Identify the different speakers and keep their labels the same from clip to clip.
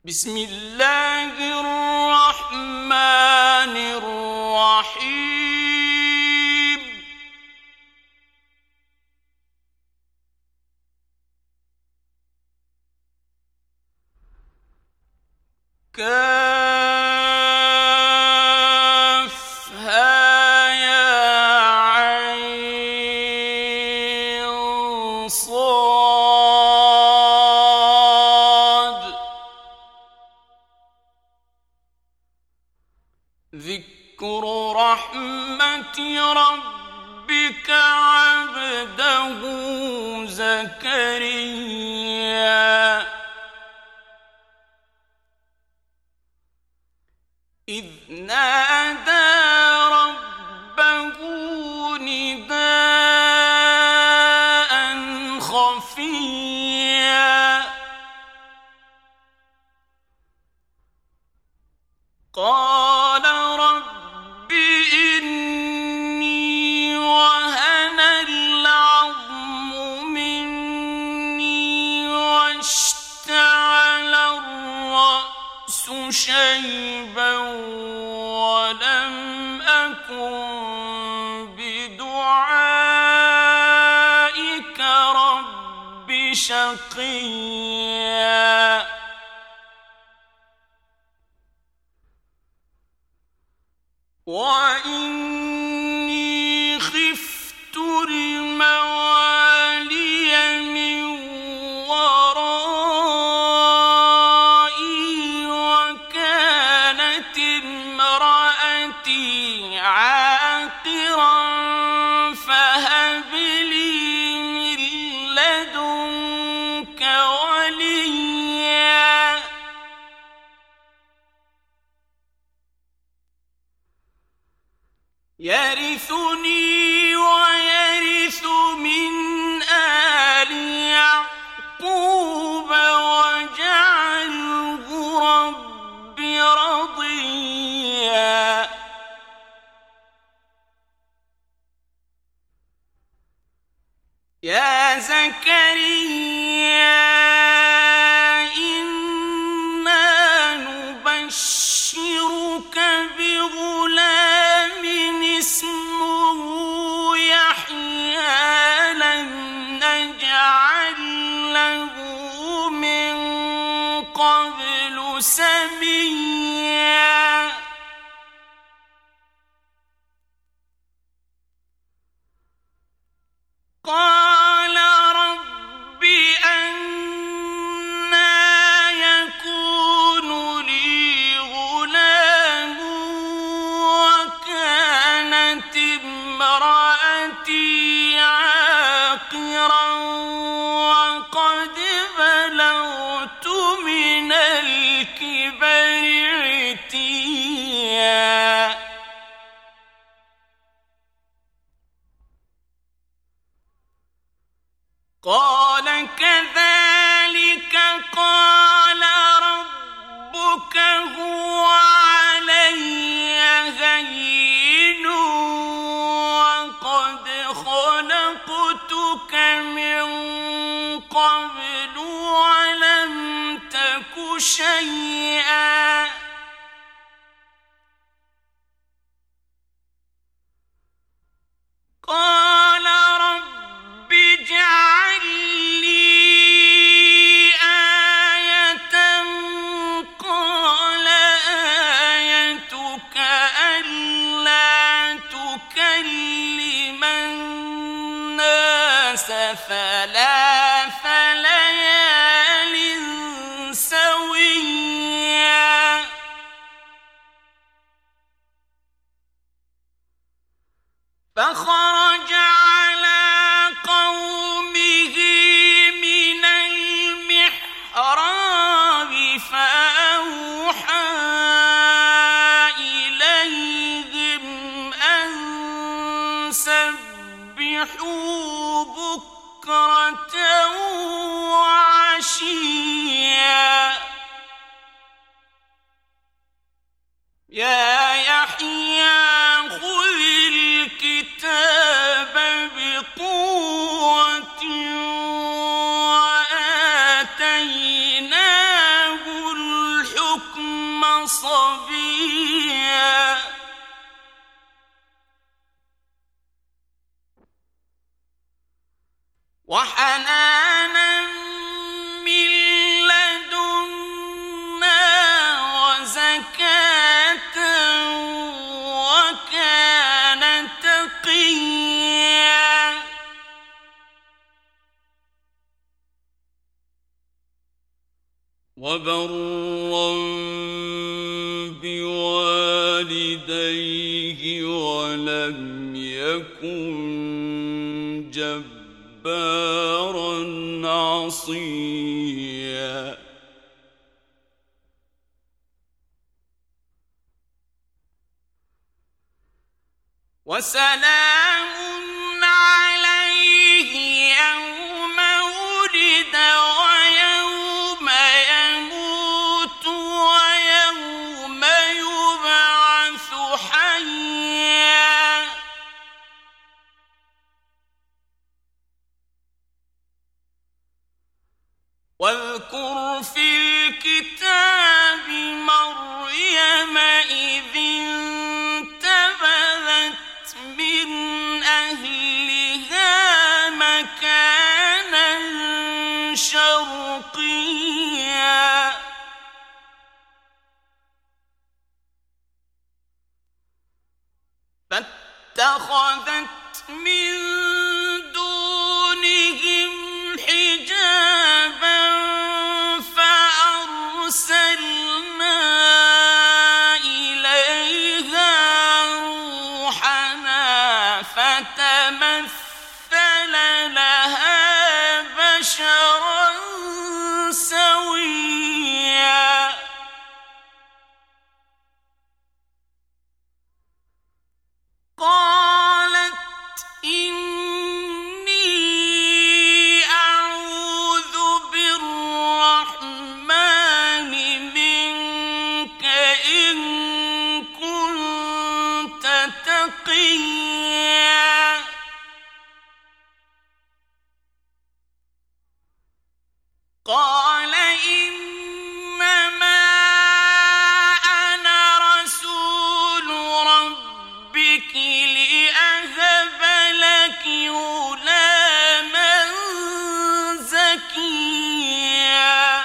Speaker 1: بسم الله الرحمن الرحيم كافها يا عين صاد ذكر رحمة ربك عبده زكريا إذ نادى ربه نداء خفيا قال رب إني وهن العظم مني واشتعل الرأس شيبا ولم أكن بدعائك رب شقيا وإني خفت الموالي من ورائي وكانت امرأتي عاقرا فهب لي من لدنك وليا يرثني ويرث من آل يعقوب واجعله رب رضيا يا زكريا إنا نبشرك بغلام اسمه يحيى لم نجعل له من قبل سميا قال رب أنى يكون لي غلام وكانت امرأتي عاقرا وقد بلغت من الكبر عتيا قال كذلك قال ربك هو علي هين وقد خلقتك من قبل ولم تك شيئا قال رب اجعل لي آية قال آيتك ألا تكلم الناس ثلاث ليال سويا فخرج على قومه من المحراب فأوحى إليهم أن سبحوا بكرة وعشيا يا يحيى خذ الكتاب بقوة وآتيناه صبيا وحنانا من لدنا وزكاة وكان تقيا وبرا بوالديه ولم يكن جبارا عصيا وسلام عليه يوم ولد ويوم يموت ويوم يبعث حيا واذكر في الكتاب مريم إذ انتبذت من أهلها مكانا شرقيا فاتخذت من دونهم حجابا فأرسلنا إليها روحنا فتمثل لها بشرا سويا قالت إني أعوذ بالرحمن منك إن كنت تقيا قال إنما أنا رسول ربك لأهب لك غلاما زكيا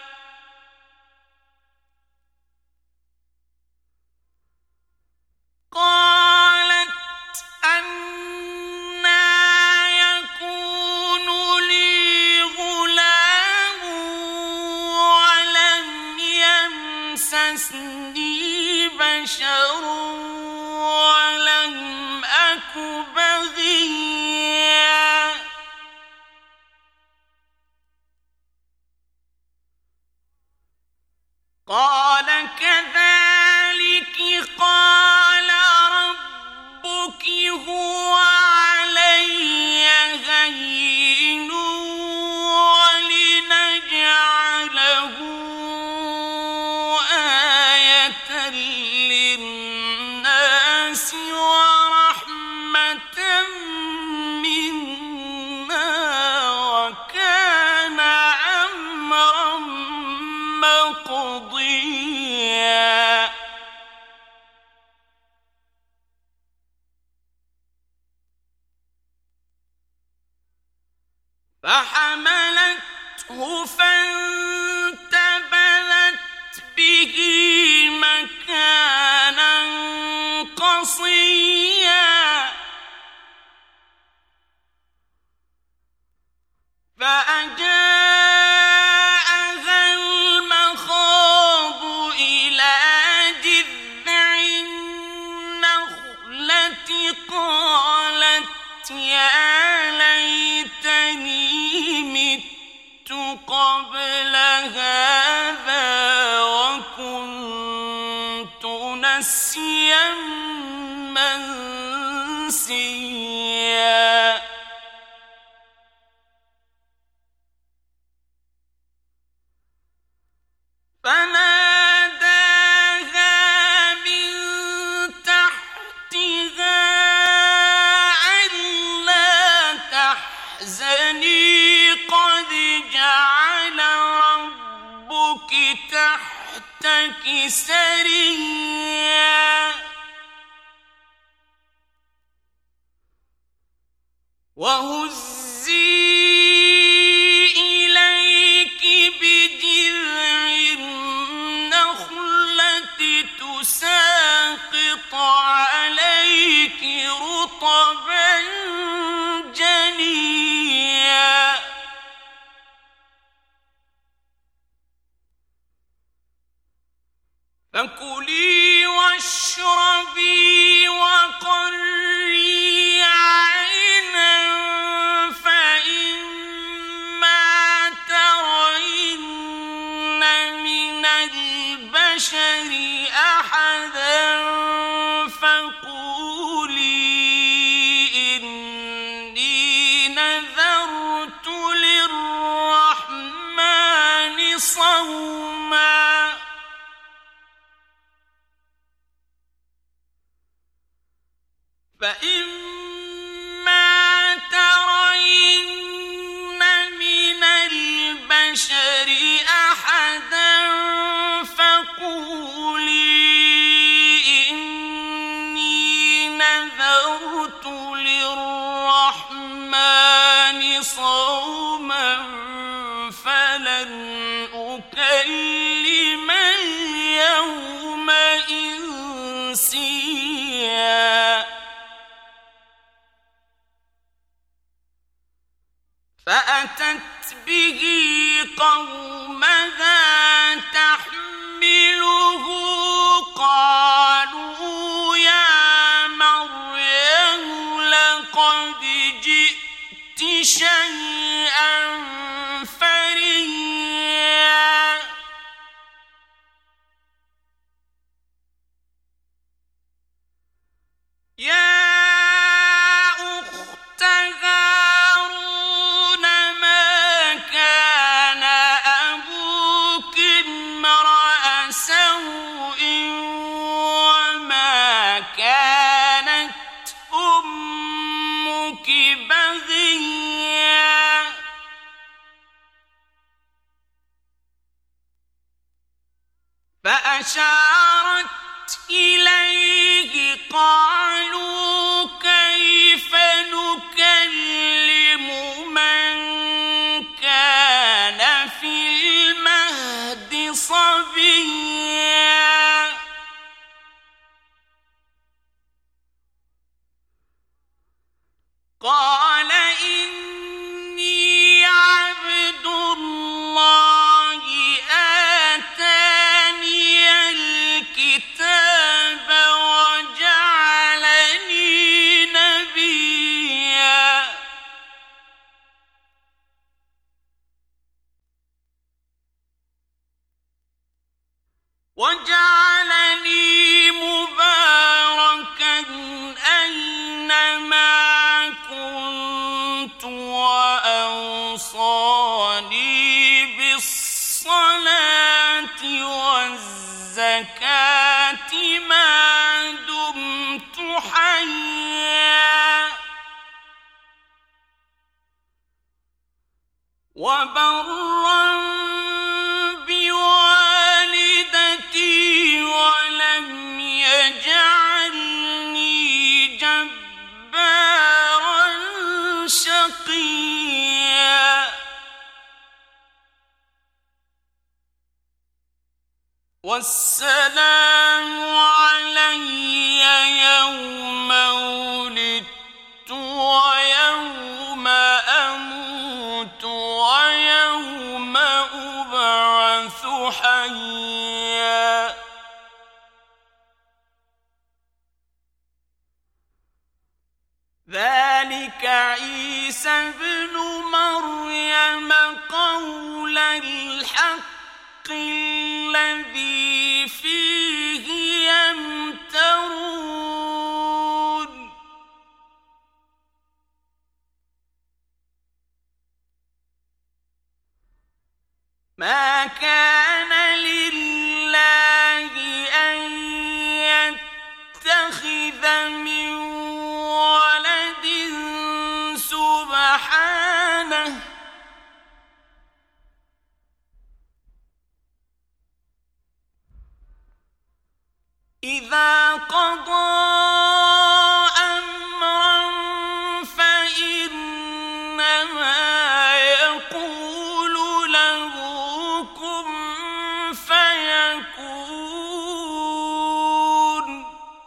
Speaker 1: قالت أنى يكون لي غلام ولم يمسسني بشر ولم أك بغيا قال كذلك قال ربك هو علي هين ولنجعله آية للناس ورحمة منا وكان أمرا مقضيا فحملته فانتبذت به مكانا قصيا فأجاءها المخاض إلى جذع النخلة قالت يا ليتني مت قبل هذا وكنت نسيا منسيا فناداها من تحتها ألا تحزني قد جعل ربك تحتك تحتك سريا وهزي إليك بجذع النخلة تساقط عليك رطبا جنيا فكلي واشربي وقري عينا فإما ترين من البشر أحدا فقولي إني نذرت للرحمن صوما فإما ترين من البشر أحدا فقولي إني نذرت للرحمن صوما فلن أكلم اليوم إنسيا فأتت به قومها تحمله قالوا يا مريم لقد جئت شيئا فريا يا أخت هارون ما كان أبوك امرأ سوء وما كانت أمك بغيا فأشارت إليه قالوا كيف نكلم من كان في المهد صبيا قال إني عبد الله آتاني الكتاب وجعلني نبيا مباركا أينما كنت وأوصاني بالصلاة والزكاة ما دمت حيا وبرا بوالدتي ولم يجعلني جبارا شقيا والسلام علي يوم ولدت ويوم أموت ويوم أبعث حيا ذلك عيسى ابن مريم قول الحق الذي فيه يمترون ما كان لله أن يتخذ من ولد سبحانه إذا قضى أمرا فإنما يقول له كن فيكون.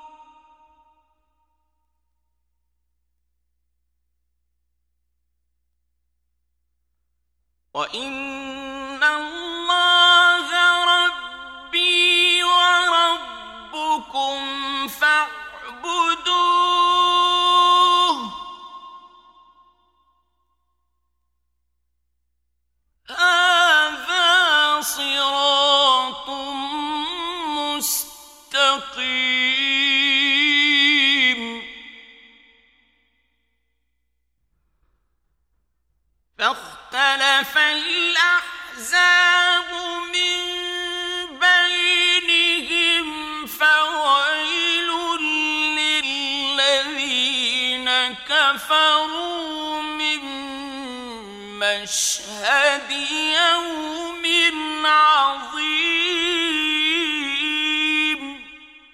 Speaker 1: وإن الله ربي وربكم فاعبدوه هذا صراط مستقيم. فاختلف الأحزاب من بينهم فويل للذين كفروا من مشهد يوم عظيم.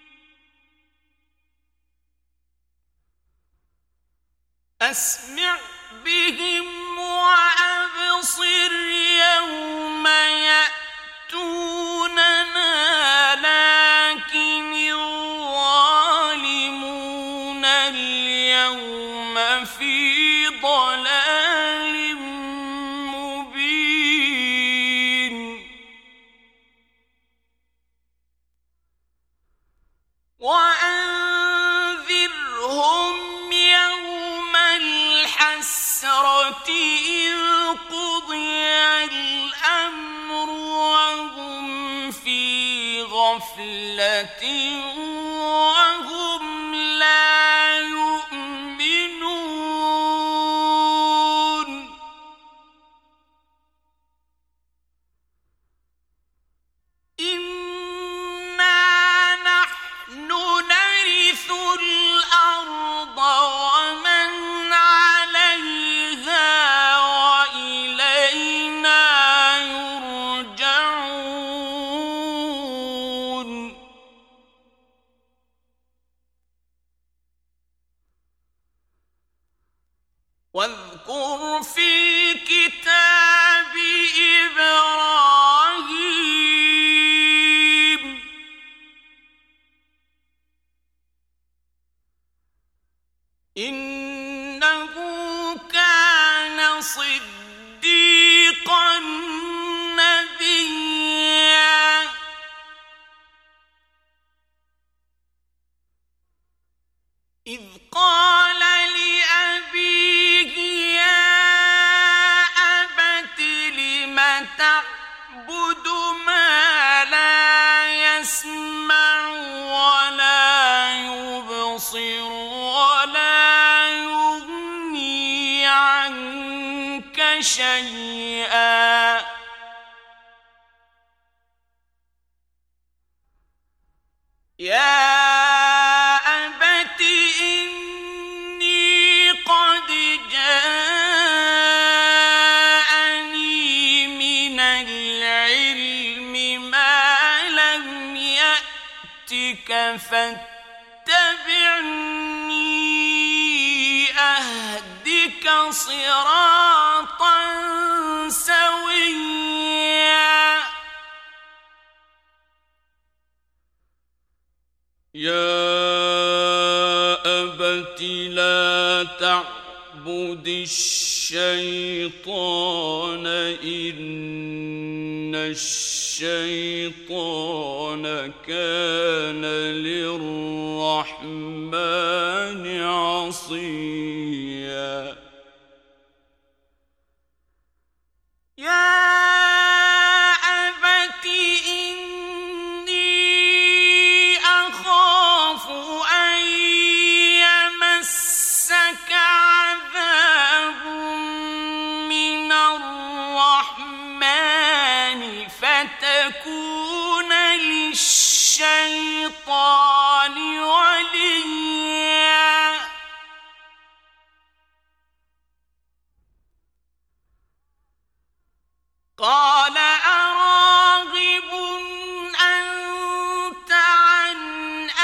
Speaker 1: أسمع بهم وأبصر يوم يأتوننا لكن الظالمون اليوم في ضلال مبين. وأنذرهم يوم الحسرة إذ قضي الأمر وهم في غفلة وهم لا يؤمنون. إنا نحن نرث الأرض ومن عليها وإلينا يرجعون. واذكر في الكتاب إبراهيم إنه كان صديقا نبيا. إذ قال لأبيه يا أبت لم تعبد ما لا يسمع ولا يبصر ولا يغني عنك شيئا. يا أبت إني قد جاءني من العلم ما لم يأتك فاتبعني أهدك صراطا سويا. يا أبت لا تعبد الشيطان إن الشيطان كان للرحمن عصيا. يا أبت إني أخاف أن يمسك عذاب من الرحمن فتكون للشيطان وليا. قال أراغب أنت عن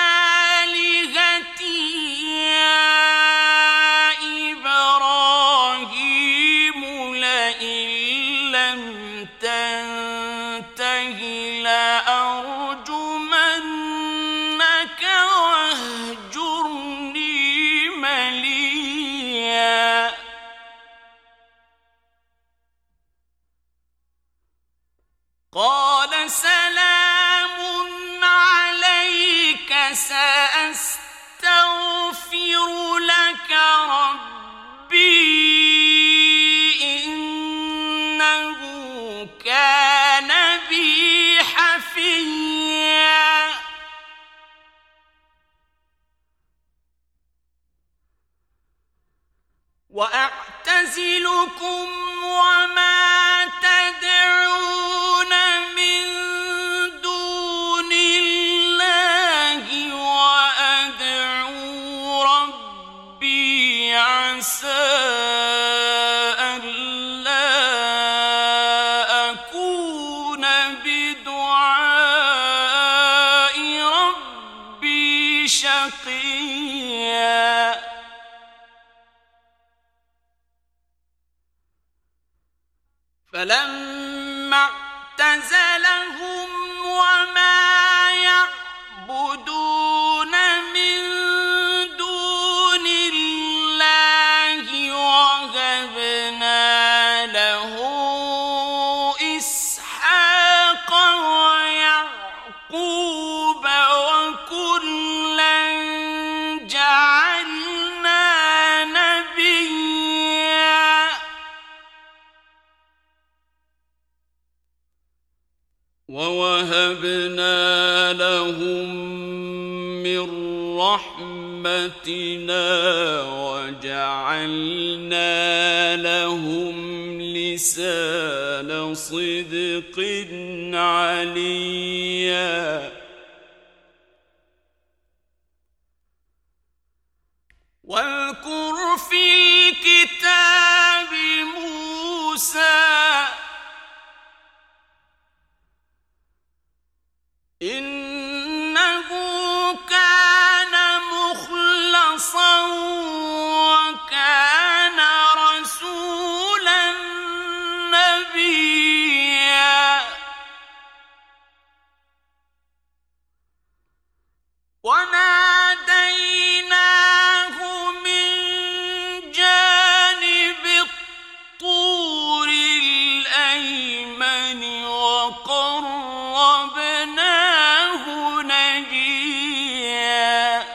Speaker 1: وأعتزلكم وما تدعون من دون الله وأدعو ربي عسى ألا أكون بدعاء ربي شقيا فلما اعتزلهم وما يعبدون من دون الله وهبنا له إسحاق ويعقوب وكلا جعلنا نبيا ووهبنا لهم من رحمتنا وجعلنا لهم لسان صدق عليا واذكر في الكتاب موسى إنه كان مخلصا وكان رسولا نبيا وناديناه من جانب الطور الأيمن وقربناه نجيا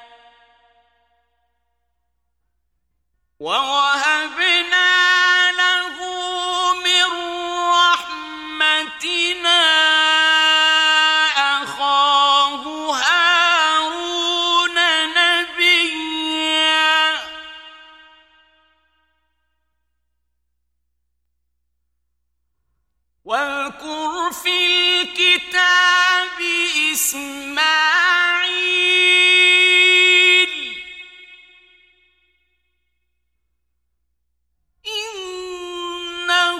Speaker 1: ووهبنا له من رحمتنا أخاه هارون نبيا واذكر في الكتاب إسماعيل إنه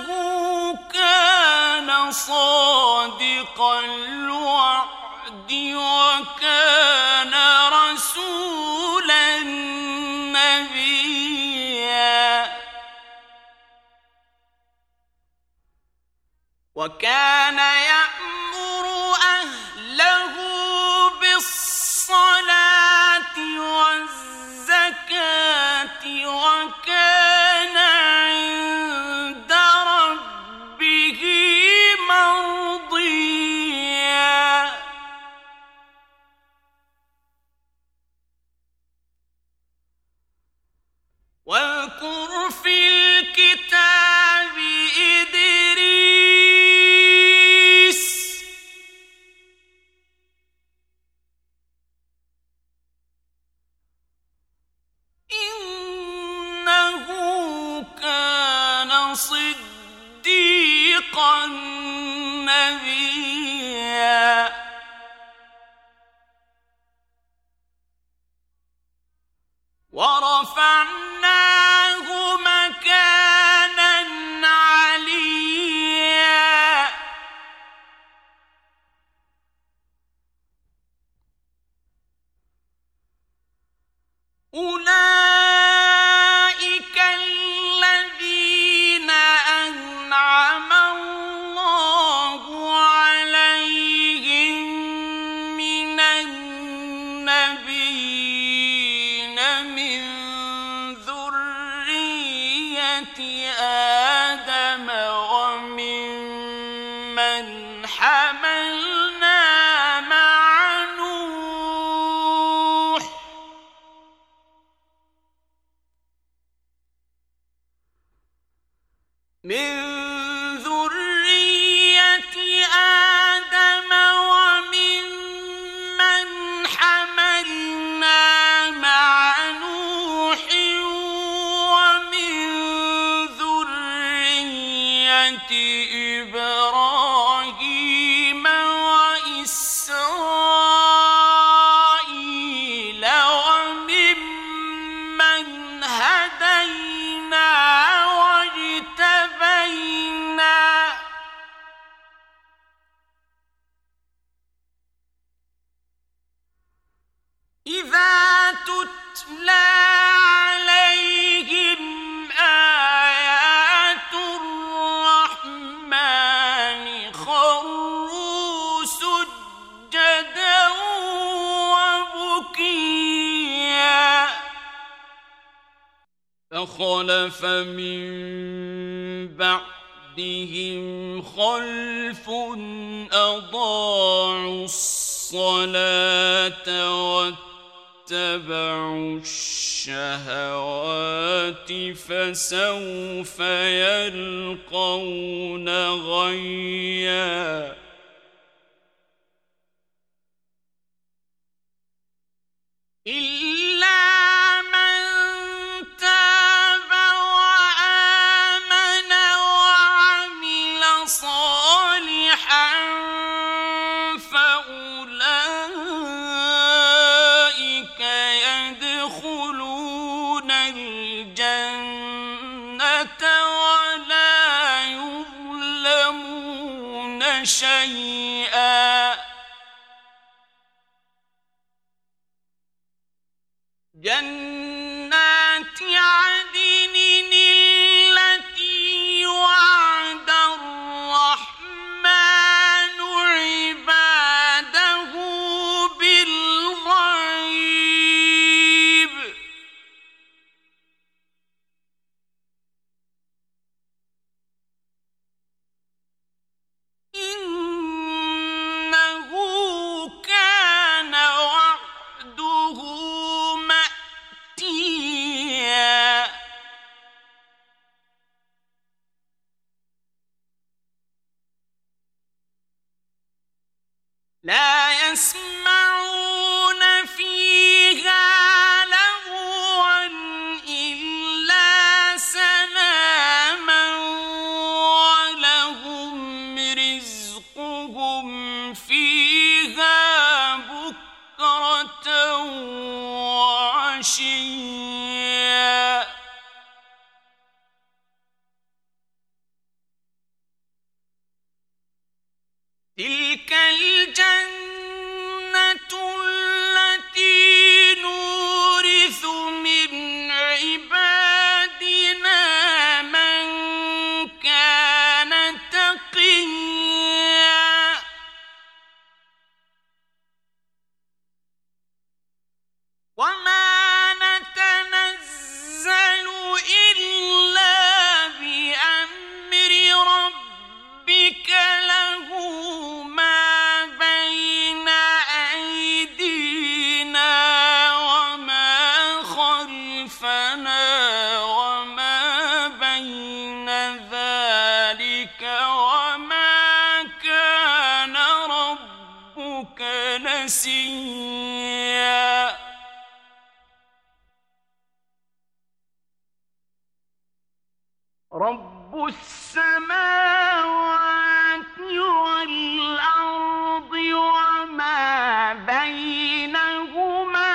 Speaker 1: كان صادق الوعد وكان رسولا نبيا وكان يأمر أهله بالصلاة والزكاة وكان عند ربه مرضيا واذكر في الكتاب إدريس إنه كان صديقا نبيا ورفعناه مكانا عليا أولئك الذين أنعم الله عليهم من النبيين من ذرية آدم وممن حملنا مع نوح إذا تتلى عليهم آيات الرحمن خروا سجدا وبكيا فخلف من بعدهم خلف أضاعوا الصلاة واتبعوا الشهوات فسوف يلقون غيا إلا من تاب وآمن وعمل صالحا فأولئك يدخلون الجنة ولا يظلمون شيئا جنات عدن التي وعد الرحمن عباده بالغيب إنه كان وعده مأتيا لا يسمعون فيها لغوا إلا سلاما ولهم رزقهم فيها بكرة وعشيا تلك الجنة التي نورث من عبادنا من كان تقيا وما نتنزل إلا بأمر ربك له ما بين أيدينا وما خلفنا وما بين ذلك وما كان ربك نسيا رب السماوات والأرض وما بينهما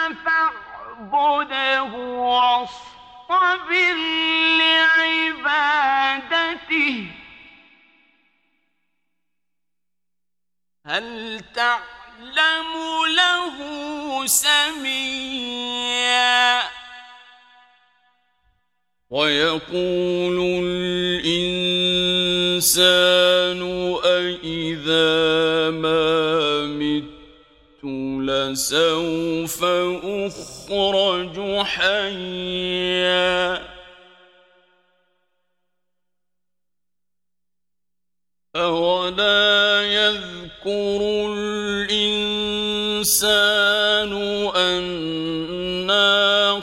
Speaker 1: فاعبده واصطبر لعبادته هل تعلم له سميا ويقول الإنسان أإذا ما مت لسوف أخرج حيا أولا يذكر الإنسان أنا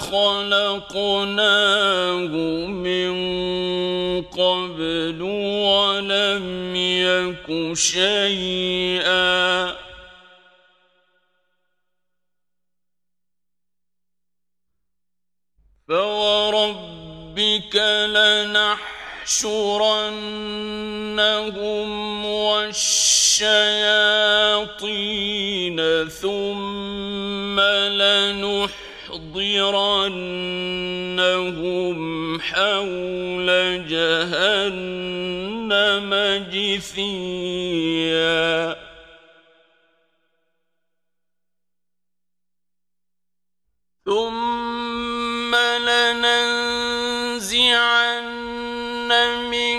Speaker 1: خلقناه من قبل ولم يك شيئا فوربك لنحشرنهم والشياطين ثم لنحضرنهم حول جهنم جثيا لننزعن من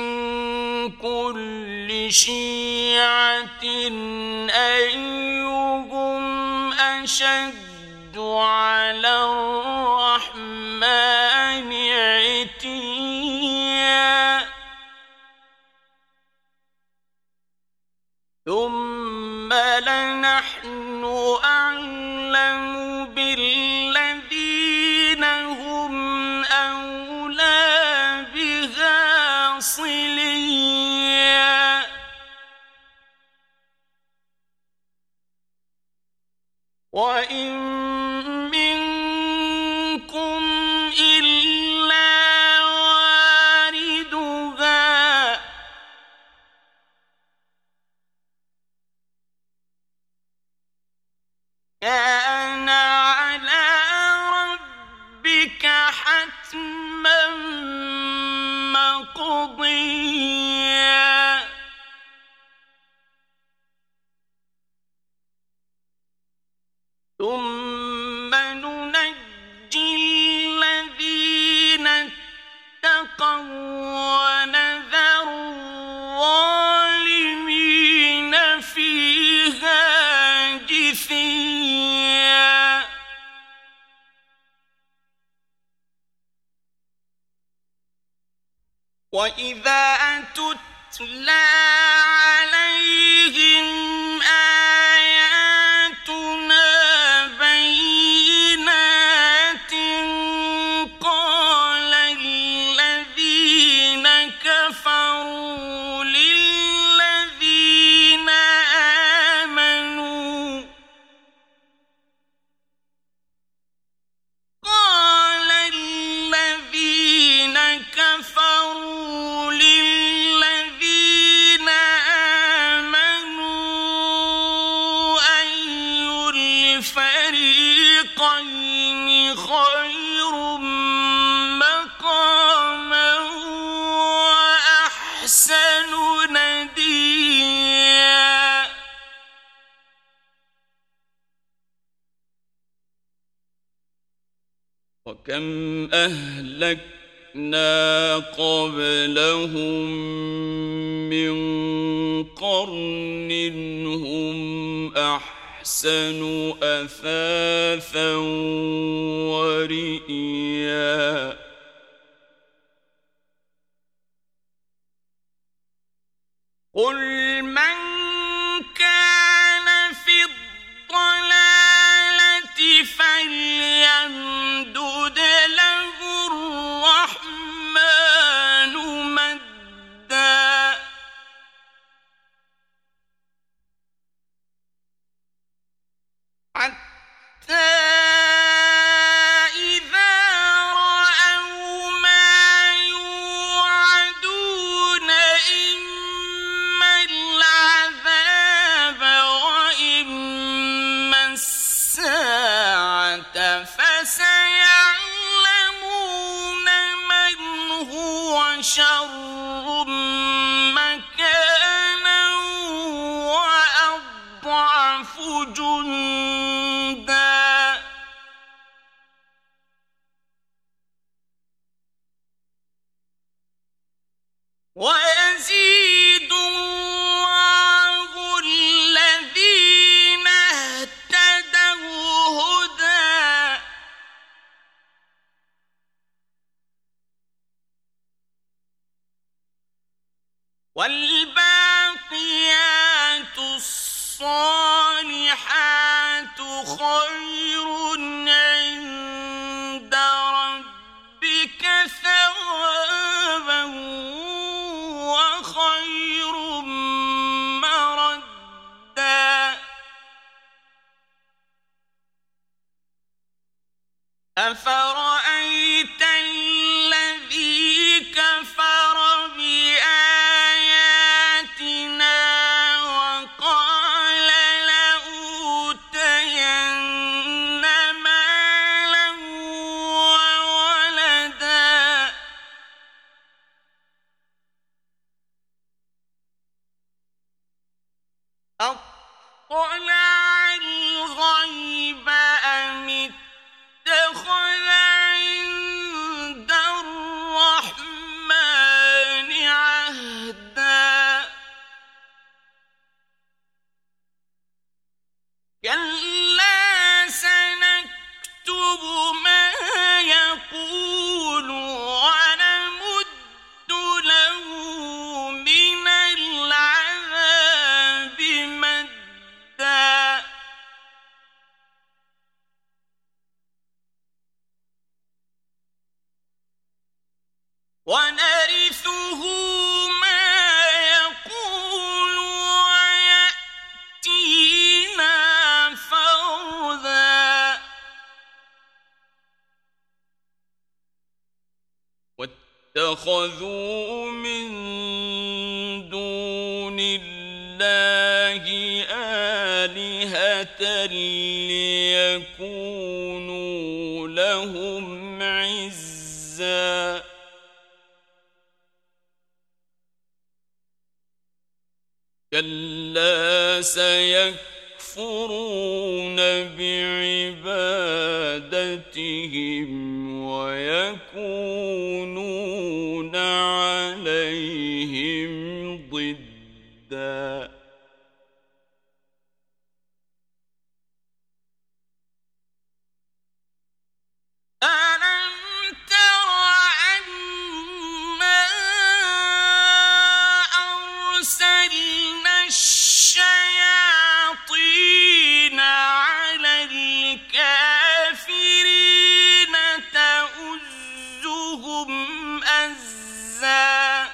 Speaker 1: كل شيعة أيهم أشد على الرحمن عتيا ثم لنحن أعلم بالذين هم أولى بها صليا وإن منكم إلا واردها كان على ربك حتما مقضيا ثم ننجي الذين اتقوا ونذر الظالمين فيها جثيا وإذا تتلى عليهم آياتنا بينات قال الذين كفروا للذين آمنوا أي الفريقين خير مقاما وأحسن نديا وكم أهلكنا قبلهم من قرن هم أحسن أثاثا ورئيا قل من كان في الضلالة فليمدد له الرحمن مدا حتى إذا رأوا ما يوعدون إما العذاب وإما الساعة فسيعلمون من هو شر مكانا وأضعف جندا ويزيد الله الذين اهتدوا هدى والباقيات الصالحات خير عند ربك ثوابا وخير مردا أفرأيت الذي كفر بآياتنا وقال لأوتين مالا وولدا أطلع الغيب أم اتخذ عند اتخذوا من دون الله آلهة ليكونوا لهم عزا كلا سيكفرون بعبادتهم ويكونون عليهم ضدا ألم تر أنا أرسلنا الشياطين على الكافرين تؤزهم أزا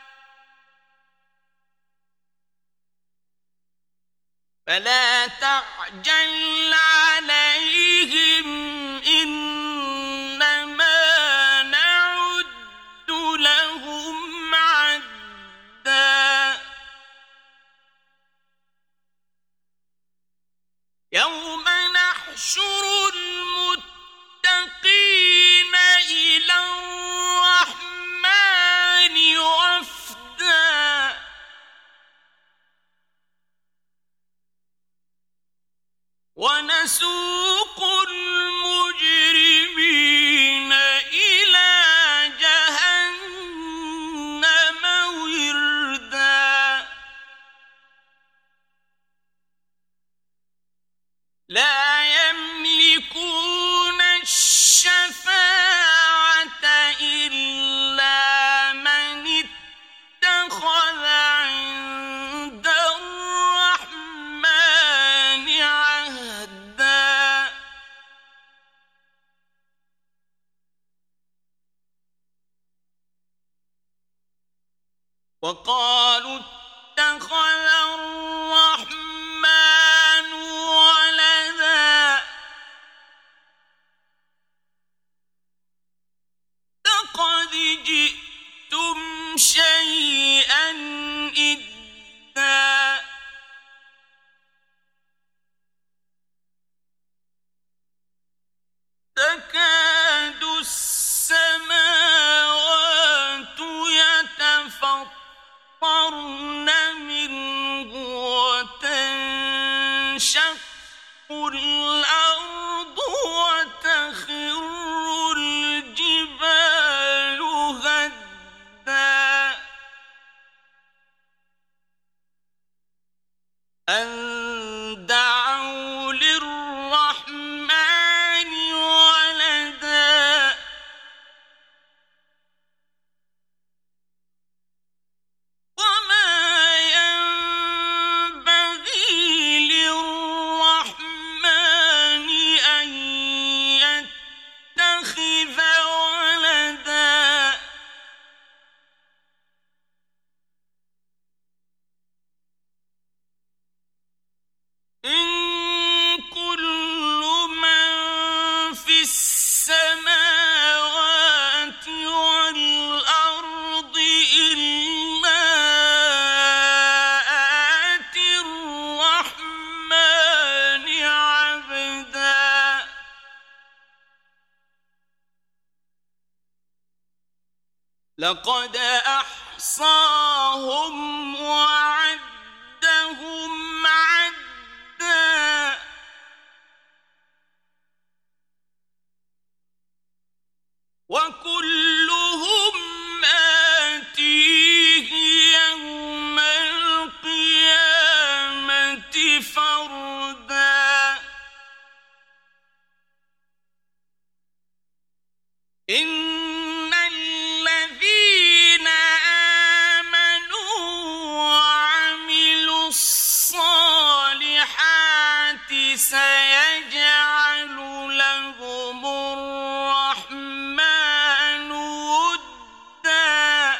Speaker 1: فلا تعجل عليهم إنما نعد لهم عدا يوم نحشر المتقين إلى الرحمن وفدا ونسوق المجرمين إلى جهنم وردا لا يملكون الشفاعة إلا من اتخذ عند الرحمن عهدا وقالوا اتخذ الرحمن ولدا لقد جئتم شيئا إدا تكاد السماوات يتفطرن منه وتنشق الأرض وتخر الجبال هدا أن دعوا للرحمن ولدا وما ينبغي للرحمن أن يتخذ ولدا إن كل من في السماوات والأرض إلا آتي الرحمن عبدا لقد أحصاهم وعدهم عدا وكلهم آتيه يوم القيامة فردا إن الذين آمنوا وعملوا الصالحات سيجعل لهم الرحمن ودا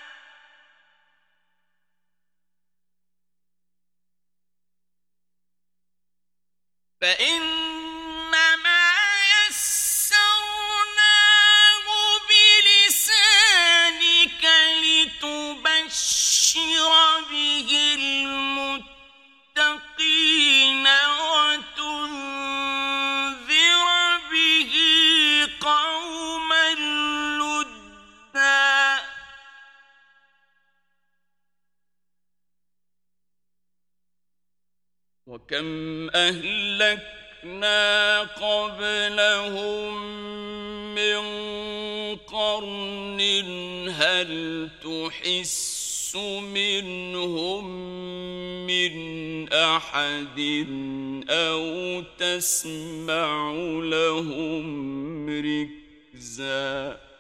Speaker 1: فإنما يسرناه بلسانك وكم أهلكنا قبلهم من قرن هل تحس منهم من أحد أو تسمع لهم ركزا